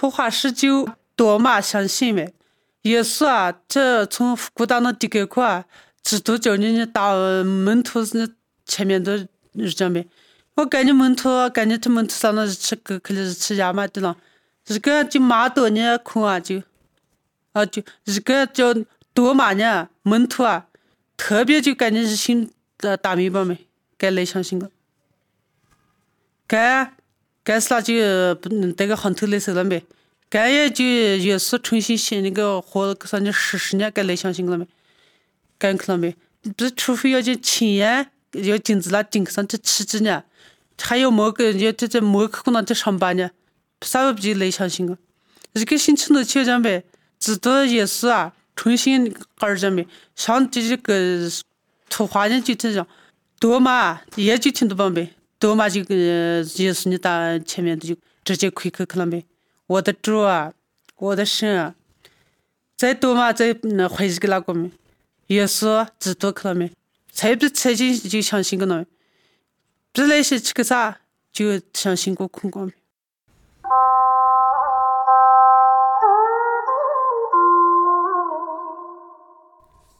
普华十九多嘛相信没？耶稣啊，这从古代的地沟库啊，只都叫你到门徒前面都是这样没？我感觉门徒，感觉他门徒上的吃个可能是吃亚麻的了，这个就马多呢空啊就这个叫多嘛呢门徒啊，特别就感觉是信大明白没？该来相信个，该是那就这个行头来说了没？该也就耶稣重新写那个活上的40年，该来相信了没？该看了没？不是，除非要就亲眼要镜子那顶上这吃着呢，还有某个要这某个可能在上班呢，啥不就来相信个？这个新程度去讲呗，知道耶稣啊，重新而讲呗，像这个图画呢就这样，多嘛也就听得懂呗，多嘛就耶稣你到前面就直接亏可了没？我的主啊，我的神啊，再多嘛再回去给那个没？耶稣知道可了没？才不才就相信个呢？不是那些吃个啥就相信过空光没？